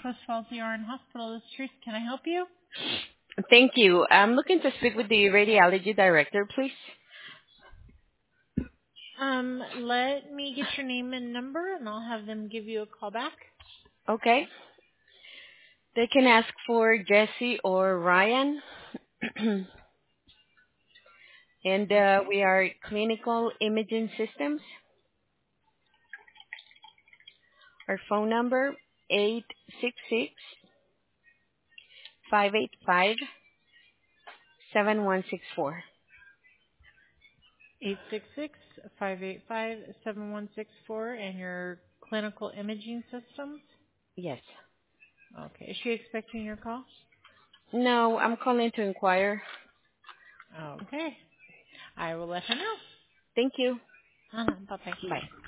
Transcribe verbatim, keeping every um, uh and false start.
Northwest Falls E R and Hospital. This is Teresa. Can I help you? Thank you. I'm looking to speak with the radiology director, please. Um, let me get your name and number, and I'll have them give you a call back. Okay. They can ask for Jesse or Ryan. and uh, Okay. we are Clinical Imaging Systems. Our phone number, eight six six, five eight five, seven one six four. Eight six six five eight five seven one six four, and your clinical imaging systems. Yes. Okay. Is she expecting your call? No, I'm calling to inquire. Okay. I will let her know. Thank you. Uh-huh. Bye-bye. Bye.